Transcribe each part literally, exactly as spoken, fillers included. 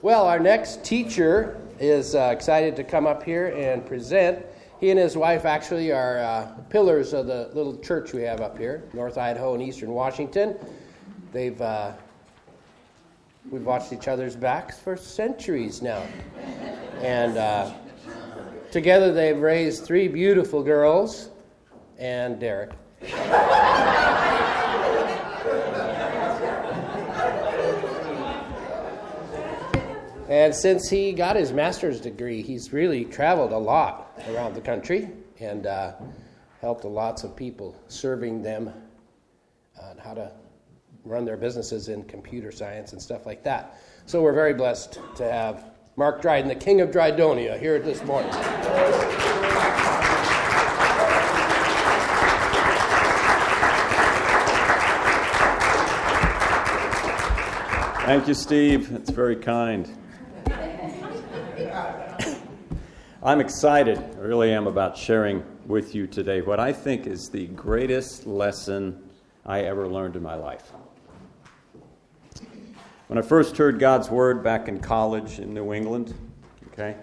Well, our next teacher is uh, excited to come up here and present. He and his wife actually are uh, pillars of the little church we have up here, North Idaho and Eastern Washington. They've uh, we've watched each other's backs for centuries now, and uh, together they've raised three beautiful girls and Derek. And since he got his master's degree, he's really traveled a lot around the country and uh, helped lots of people, serving them on how to run their businesses in computer science and stuff like that. So we're very blessed to have Mark Dryden, the King of Drydonia, here this morning. Thank you, Steve. That's very kind. I'm excited, I really am, about sharing with you today what I think is the greatest lesson I ever learned in my life. When I first heard God's Word back in college in New England, okay,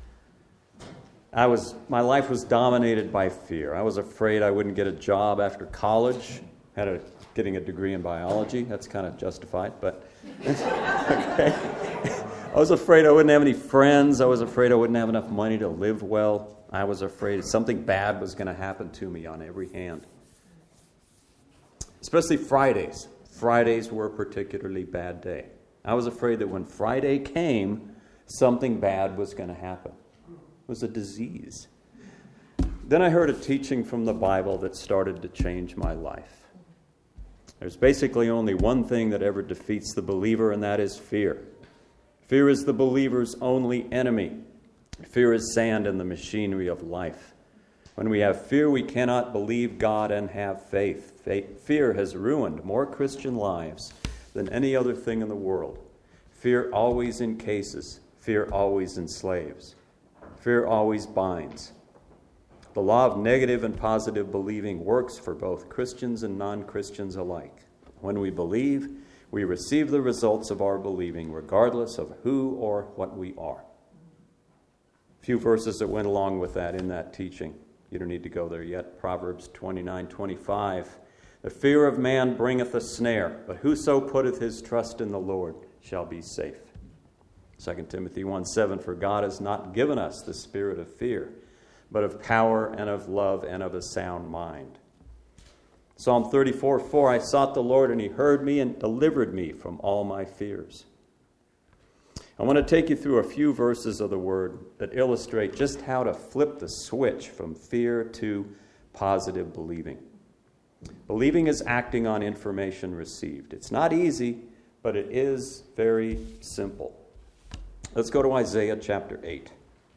I was my life was dominated by fear. I was afraid I wouldn't get a job after college. Had a getting a degree in biology. That's kind of justified, but okay. I was afraid I wouldn't have any friends. I was afraid I wouldn't have enough money to live well. I was afraid something bad was going to happen to me on every hand. Especially Fridays. Fridays were a particularly bad day. I was afraid that when Friday came, something bad was going to happen. It was a disease. Then I heard a teaching from the Bible that started to change my life. There's basically only one thing that ever defeats the believer, and that is fear. Fear is the believer's only enemy. Fear is sand in the machinery of life. When we have fear, we cannot believe God and have faith. Fear has ruined more Christian lives than any other thing in the world. Fear always encases. Fear always enslaves. Fear always binds. The law of negative and positive believing works for both Christians and non-Christians alike. When we believe, we receive the results of our believing, regardless of who or what we are. A few verses that went along with that in that teaching. You don't need to go there yet. Proverbs twenty-nine twenty-five. The fear of man bringeth a snare, but whoso putteth his trust in the Lord shall be safe. Second Timothy one seven. For God has not given us the spirit of fear, but of power and of love and of a sound mind. Psalm thirty-four four, I sought the Lord, and he heard me and delivered me from all my fears. I want to take you through a few verses of the Word that illustrate just how to flip the switch from fear to positive believing. Believing is acting on information received. It's not easy, but it is very simple. Let's go to Isaiah chapter eight.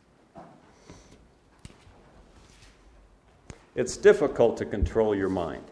It's difficult to control your mind.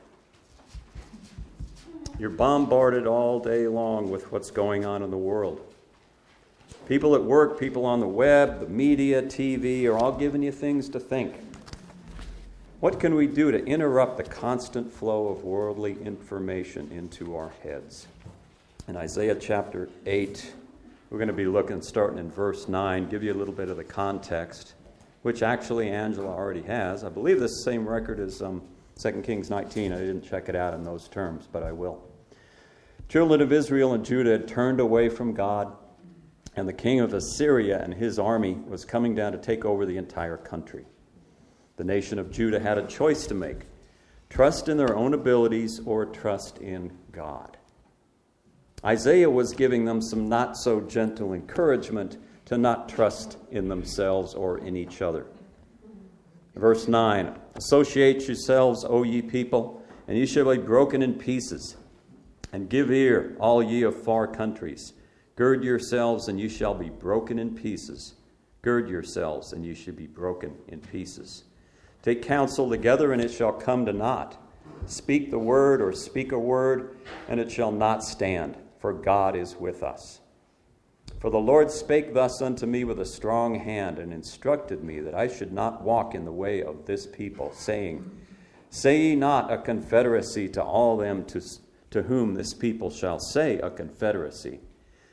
You're bombarded all day long with what's going on in the world. People at work, people on the web, the media, T V are all giving you things to think. What can we do to interrupt the constant flow of worldly information into our heads? In Isaiah chapter eight, we're going to be looking, starting in verse nine, give you a little bit of the context, which actually Angela already has. I believe this same record is um, Second Kings nineteen. I didn't check it out in those terms, but I will. Children of Israel and Judah had turned away from God, and the king of Assyria and his army was coming down to take over the entire country. The nation of Judah had a choice to make: trust in their own abilities or trust in God. Isaiah was giving them some not-so-gentle encouragement to not trust in themselves or in each other. Verse nine, associate yourselves, O ye people, and ye shall be broken in pieces. And give ear, all ye of far countries. Gird yourselves, and ye shall be broken in pieces. Gird yourselves, and ye shall be broken in pieces. Take counsel together, and it shall come to naught. Speak the word, or speak a word, and it shall not stand, for God is with us. For the Lord spake thus unto me with a strong hand, and instructed me that I should not walk in the way of this people, saying, Say ye not a confederacy to all them to, to whom this people shall say a confederacy,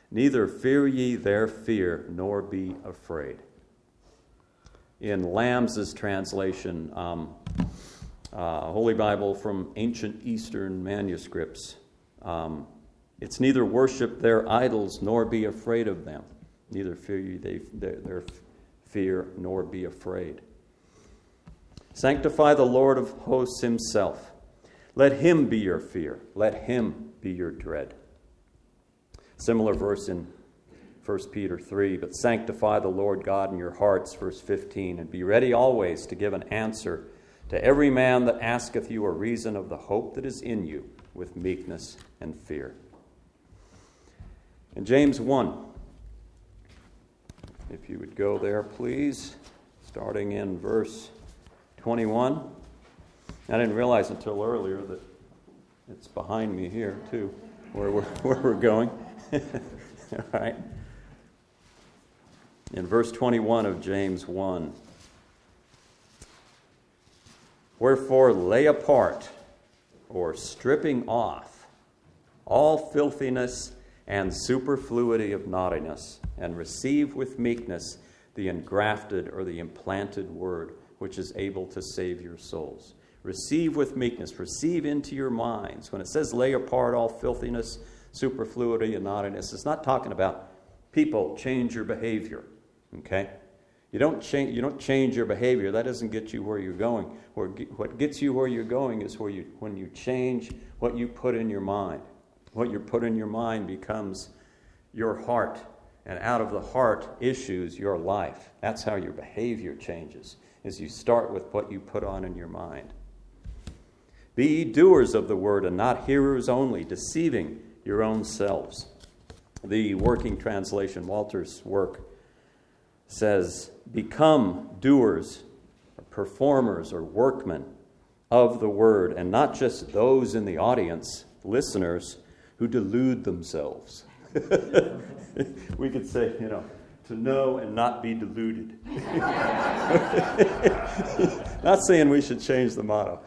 Neither fear ye their fear, nor be afraid. In Lamb's translation, um, uh, Holy Bible from ancient Eastern manuscripts, um, it's neither worship their idols, nor be afraid of them. Neither fear ye they, their, their fear, nor be afraid. Sanctify the Lord of hosts himself. Let him be your fear. Let him be your dread. Similar verse in First Peter three, but sanctify the Lord God in your hearts, verse fifteen, and be ready always to give an answer to every man that asketh you a reason of the hope that is in you, with meekness and fear. In James one, if you would go there, please, starting in verse twenty-one. I didn't realize until earlier that it's behind me here, too, where we're, where we're going. All right. In verse twenty-one of James one. Wherefore lay apart, or stripping off, all filthiness and superfluity of naughtiness, and receive with meekness the engrafted or the implanted word, which is able to save your souls. Receive with meekness, receive into your minds. When it says lay apart all filthiness, superfluity, and naughtiness, it's not talking about people change your behavior, okay? You don't change. You don't change your behavior. That doesn't get you where you're going. Where, what gets you where you're going is where you when you change what you put in your mind. What you put in your mind becomes your heart, and out of the heart issues your life. That's how your behavior changes. Is you start with what you put on in your mind. Be ye doers of the word, and not hearers only, deceiving your own selves. The working translation, Walter's work, says, become doers, or performers, or workmen of the word, and not just those in the audience, listeners, who delude themselves. We could say, you know, to know and not be deluded. Not saying we should change the motto.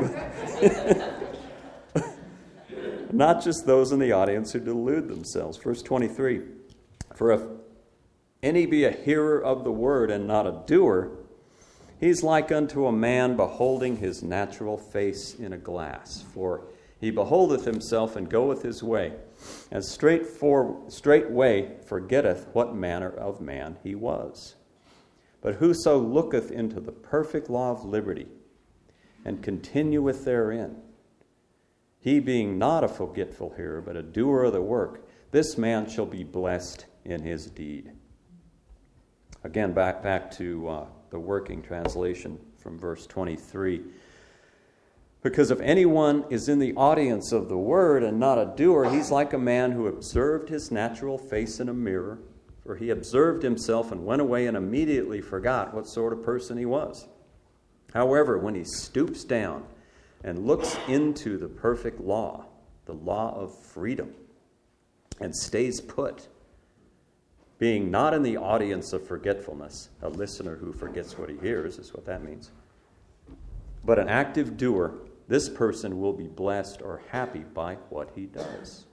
Not just those in the audience who delude themselves. Verse twenty-three, for if any be a hearer of the word and not a doer, he's like unto a man beholding his natural face in a glass. For he beholdeth himself and goeth his way, and straight for, straightway forgetteth what manner of man he was. But whoso looketh into the perfect law of liberty, and continueth therein, he being not a forgetful hearer, but a doer of the work, this man shall be blessed in his deed. Again, back, back to uh, the working translation from verse twenty-three. Because if anyone is in the audience of the word and not a doer, he's like a man who observed his natural face in a mirror, for he observed himself and went away and immediately forgot what sort of person he was. However, when he stoops down and looks into the perfect law, the law of freedom, and stays put, being not in the audience of forgetfulness, a listener who forgets what he hears is what that means, but an active doer, this person will be blessed or happy by what he does.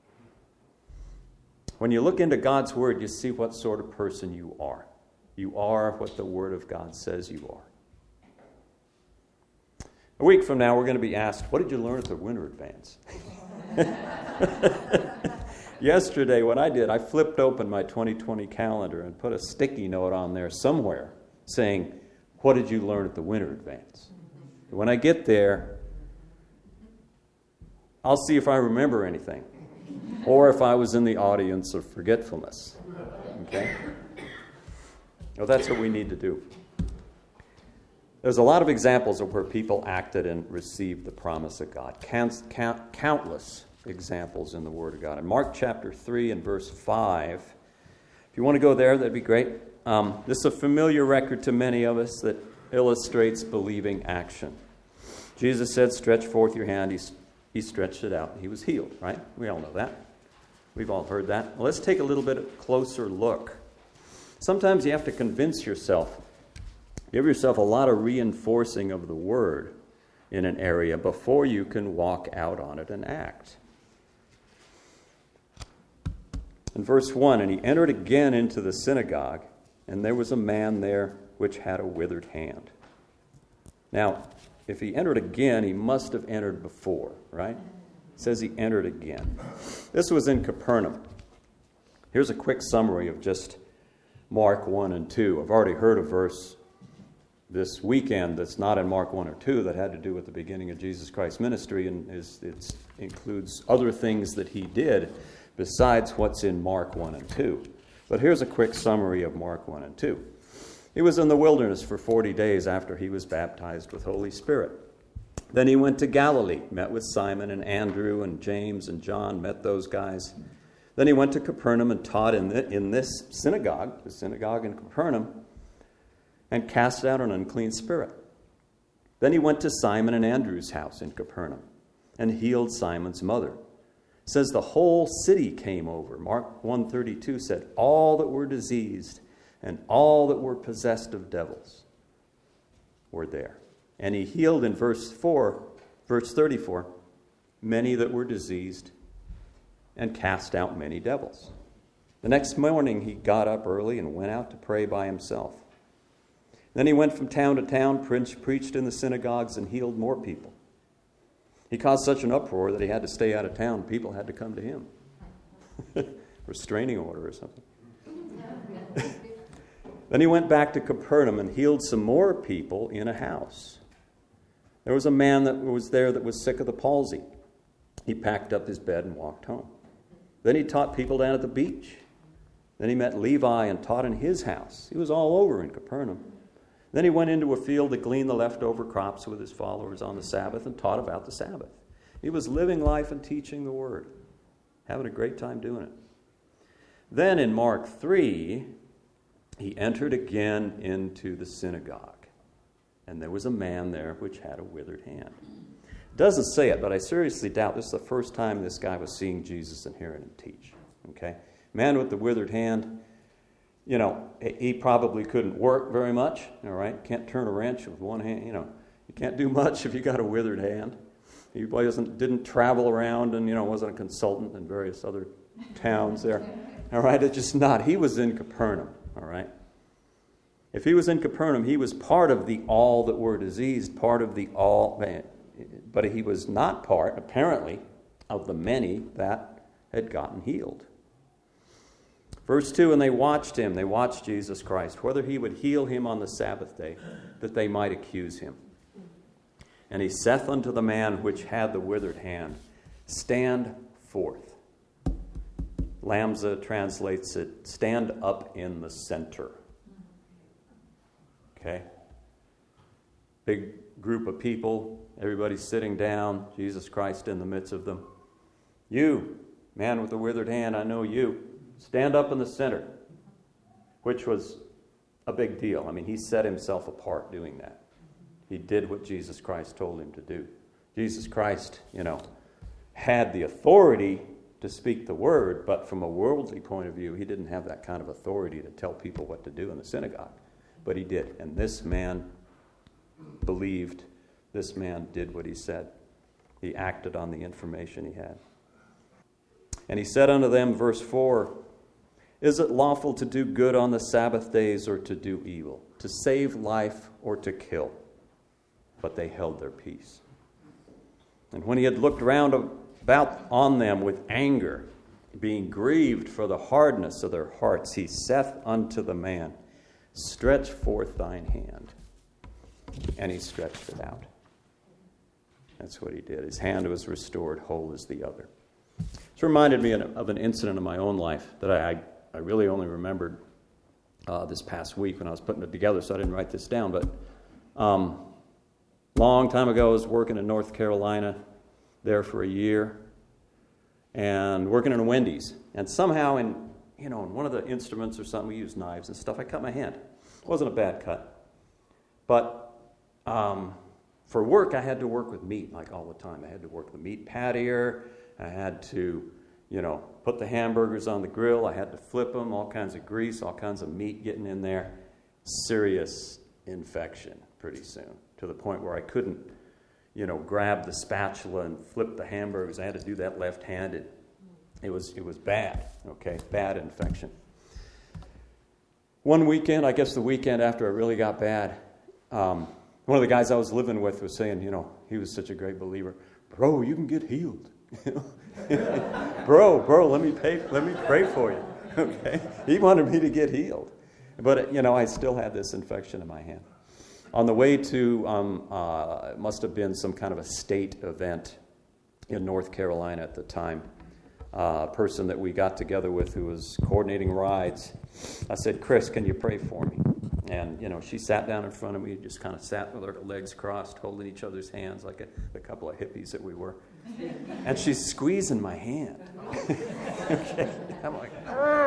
When you look into God's word, you see what sort of person you are. You are what the word of God says you are. A week from now, we're going to be asked, what did you learn at the winter advance? Yesterday, what I did, I flipped open my twenty twenty calendar and put a sticky note on there somewhere saying, what did you learn at the winter advance? When I get there, I'll see if I remember anything, or if I was in the audience of forgetfulness. Okay? Well, that's what we need to do. There's a lot of examples of where people acted and received the promise of God. Count, count, countless examples in the Word of God. In Mark chapter three and verse five, if you want to go there, that'd be great. Um, this is a familiar record to many of us that illustrates believing action. Jesus said, stretch forth your hand. He, he stretched it out. He was healed, right? We all know that. We've all heard that. Well, let's take a little bit closer look. Sometimes you have to convince yourself. Give yourself a lot of reinforcing of the word in an area before you can walk out on it and act. In verse one, and he entered again into the synagogue, and there was a man there which had a withered hand. Now, if he entered again, he must have entered before, right? It says he entered again. This was in Capernaum. Here's a quick summary of just Mark one and two. I've already heard a verse this weekend that's not in Mark one or two that had to do with the beginning of Jesus Christ's ministry, and is, it includes other things that he did besides what's in Mark one and two. But here's a quick summary of Mark one and two. He was in the wilderness for forty days after he was baptized with Holy Spirit. Then he went to Galilee, met with Simon and Andrew and James and John, met those guys. Then he went to Capernaum and taught in, the, in this synagogue, the synagogue in Capernaum, and cast out an unclean spirit. Then he went to Simon and Andrew's house in Capernaum and healed Simon's mother. It says the whole city came over. Mark one thirty-two said, all that were diseased and all that were possessed of devils were there. And he healed in verse four, verse thirty-four, many that were diseased and cast out many devils. The next morning he got up early and went out to pray by himself. Then he went from town to town, preached in the synagogues, and healed more people. He caused such an uproar that he had to stay out of town. People had to come to him. Restraining order or something. Then he went back to Capernaum and healed some more people in a house. There was a man that was there that was sick of the palsy. He packed up his bed and walked home. Then he taught people down at the beach. Then he met Levi and taught in his house. He was all over in Capernaum. Then he went into a field to glean the leftover crops with his followers on the Sabbath and taught about the Sabbath. He was living life and teaching the word, having a great time doing it. Then in Mark three, he entered again into the synagogue, and there was a man there which had a withered hand. It doesn't say it, but I seriously doubt this is the first time this guy was seeing Jesus and hearing him teach. Okay, man with the withered hand. You know, he probably couldn't work very much, all right? Can't turn a wrench with one hand, you know. You can't do much if you got a withered hand. He wasn't, didn't travel around and, you know, wasn't a consultant in various other towns there. All right, it's just not. He was in Capernaum, all right? If he was in Capernaum, he was part of the all that were diseased, part of the all, but he was not part, apparently, of the many that had gotten healed. Verse two, and they watched him, they watched Jesus Christ, whether he would heal him on the Sabbath day, that they might accuse him. And he saith unto the man which had the withered hand, stand forth. Lamsa translates it, stand up in the center. Okay? Big group of people, everybody sitting down, Jesus Christ in the midst of them. You, man with the withered hand, I know you. Stand up in the center, which was a big deal. I mean, he set himself apart doing that. He did what Jesus Christ told him to do. Jesus Christ, you know, had the authority to speak the word, but from a worldly point of view, he didn't have that kind of authority to tell people what to do in the synagogue. But he did. And this man believed. This man did what he said. He acted on the information he had. And he said unto them, verse four, is it lawful to do good on the Sabbath days or to do evil, to save life or to kill? But they held their peace. And when he had looked round about on them with anger, being grieved for the hardness of their hearts, he saith unto the man, stretch forth thine hand. And he stretched it out. That's what he did. His hand was restored whole as the other. It's reminded me of an incident in my own life that I, I really only remembered uh, this past week when I was putting it together, so I didn't write this down. But um, long time ago, I was working in North Carolina there for a year and working in a Wendy's. And somehow in, you know, in one of the instruments or something, we use knives and stuff, I cut my hand. It wasn't a bad cut. But um, for work, I had to work with meat like all the time. I had to work the meat pattier. I had to, you know, put the hamburgers on the grill. I had to flip them, all kinds of grease, all kinds of meat getting in there. Serious infection pretty soon, to the point where I couldn't, you know, grab the spatula and flip the hamburgers. I had to do that left-handed. It was it was bad, okay, bad infection. One weekend, I guess the weekend after it really got bad, um, one of the guys I was living with was saying, you know, he was such a great believer. Bro, you can get healed. bro, bro, let me pay, let me pray for you. Okay, he wanted me to get healed, but you know, I still had this infection in my hand. On the way to, um, uh, it must have been some kind of a state event in North Carolina at the time. Uh, a person that we got together with who was coordinating rides. I said, Chris, can you pray for me? And, you know, she sat down in front of me, just kind of sat with her legs crossed, holding each other's hands like a, a couple of hippies that we were. And she's squeezing my hand. Okay. I'm like,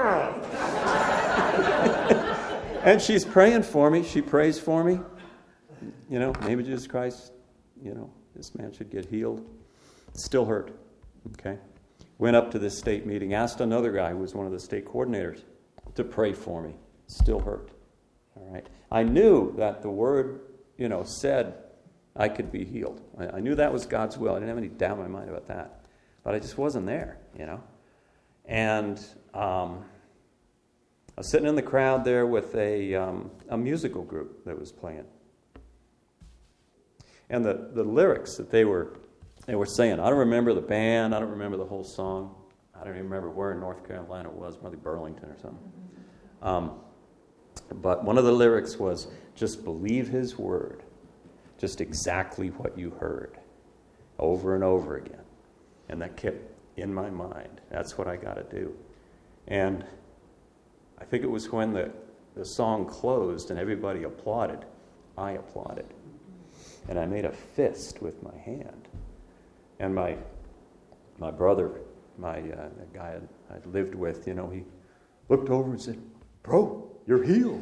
and she's praying for me. She prays for me. You know, name of Jesus Christ, you know, this man should get healed. It still hurt. Okay. Went up to this state meeting, asked another guy who was one of the state coordinators to pray for me. Still hurt. All right. I knew that the word, you know, said I could be healed. I, I knew that was God's will. I didn't have any doubt in my mind about that. But I just wasn't there, you know. And um, I was sitting in the crowd there with a um, a musical group that was playing. And the, the lyrics that they were They were saying, I don't remember the band, I don't remember the whole song. I don't even remember where in North Carolina it was, probably Burlington or something. Um, but one of the lyrics was, just believe his word, just exactly what you heard, over and over again. And that kept in my mind. That's what I got to do. And I think it was when the, the song closed and everybody applauded, I applauded. And I made a fist with my hand. And my my brother, my uh, the guy I lived with, you know, he looked over and said, bro, you're healed.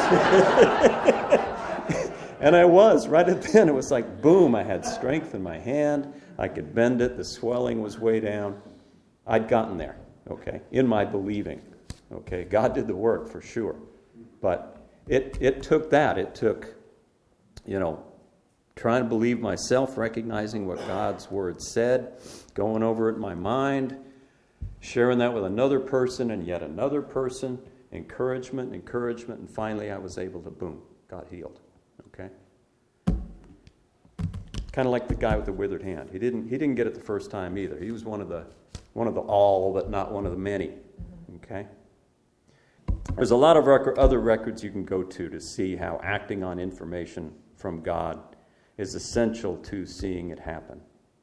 And I was. Right at then, it was like, boom, I had strength in my hand. I could bend it. The swelling was way down. I'd gotten there, okay, in my believing. Okay, God did the work for sure. But it it took that. It took, you know, trying to believe myself, recognizing what God's word said, going over it in my mind, sharing that with another person and yet another person, encouragement, encouragement, and finally I was able to, boom, got healed. Okay? Kind of like the guy with the withered hand. He didn't he didn't get it the first time either. He was one of the one of the all, but not one of the many. Okay? There's a lot of rec- other records you can go to to see how acting on information from God is essential to seeing it happen.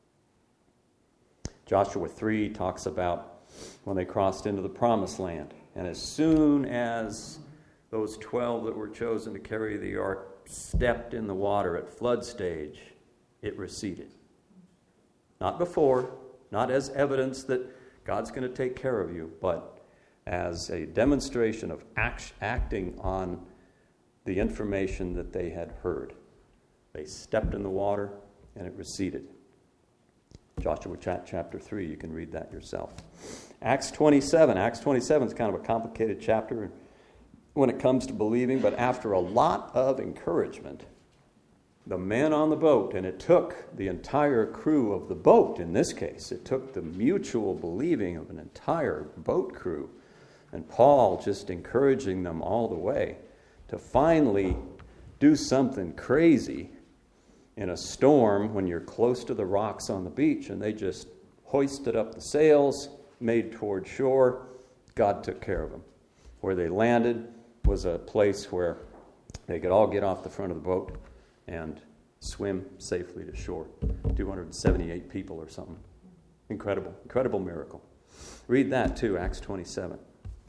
Joshua three talks about when they crossed into the promised land. And as soon as those twelve that were chosen to carry the ark stepped in the water at flood stage, it receded. Not before, not as evidence that God's going to take care of you, but as a demonstration of act, acting on the information that they had heard. They stepped in the water, and it receded. Joshua chapter three, you can read that yourself. Acts twenty-seven. Acts twenty-seven is kind of a complicated chapter when it comes to believing, but after a lot of encouragement, the men on the boat, and it took the entire crew of the boat in this case, it took the mutual believing of an entire boat crew, and Paul just encouraging them all the way to finally do something crazy in a storm when you're close to the rocks on the beach, and they just hoisted up the sails, made toward shore. God took care of them. Where they landed was a place where they could all get off the front of the boat and swim safely to shore. two hundred seventy-eight people or something. Incredible, incredible miracle. Read that too, Acts twenty-seven.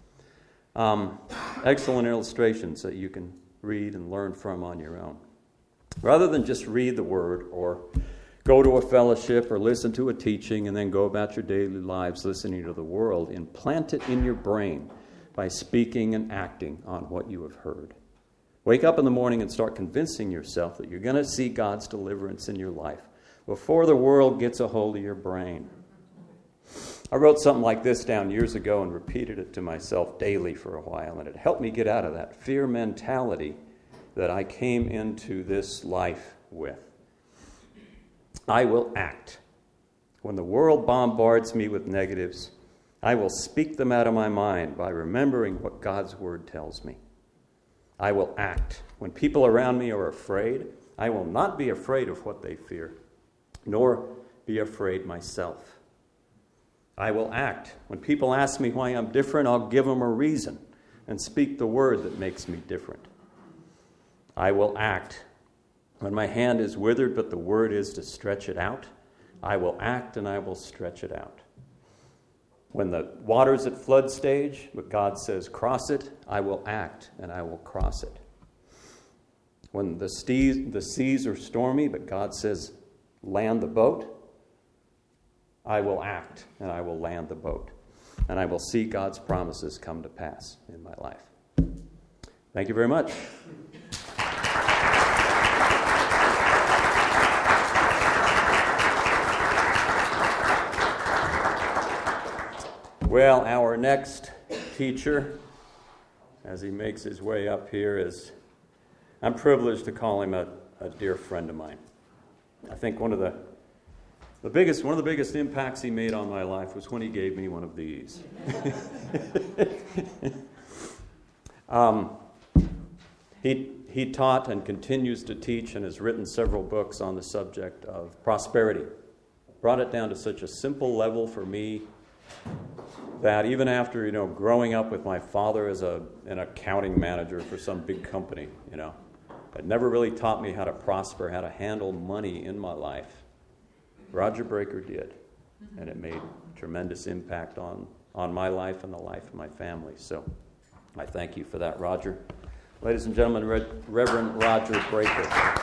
Um, excellent illustrations that you can read and learn from on your own. Rather than just read the word or go to a fellowship or listen to a teaching and then go about your daily lives listening to the world, implant it in your brain by speaking and acting on what you have heard. Wake up in the morning and start convincing yourself that you're going to see God's deliverance in your life before the world gets a hold of your brain. I wrote something like this down years ago and repeated it to myself daily for a while, and it helped me get out of that fear mentality that I came into this life with. I will act. When the world bombards me with negatives, I will speak them out of my mind by remembering what God's word tells me. I will act. When people around me are afraid, I will not be afraid of what they fear, nor be afraid myself. I will act. When people ask me why I'm different, I'll give them a reason and speak the word that makes me different. I will act. When my hand is withered, but the word is to stretch it out, I will act and I will stretch it out. When the water's at flood stage, but God says cross it, I will act and I will cross it. When the seas, the seas are stormy, but God says land the boat, I will act and I will land the boat. And I will see God's promises come to pass in my life. Thank you very much. Well, our next teacher, as he makes his way up here, is, I'm privileged to call him a, a dear friend of mine. I think one of the the biggest one of the biggest impacts he made on my life was when he gave me one of these. um, he he taught and continues to teach and has written several books on the subject of prosperity. Brought it down to such a simple level for me that even after, you know, growing up with my father as a an accounting manager for some big company, you know, it never really taught me how to prosper, how to handle money in my life. Roger Breaker did, and it made a tremendous impact on, on my life and the life of my family. So I thank you for that, Roger. Ladies and gentlemen, Re- Reverend Roger Breaker.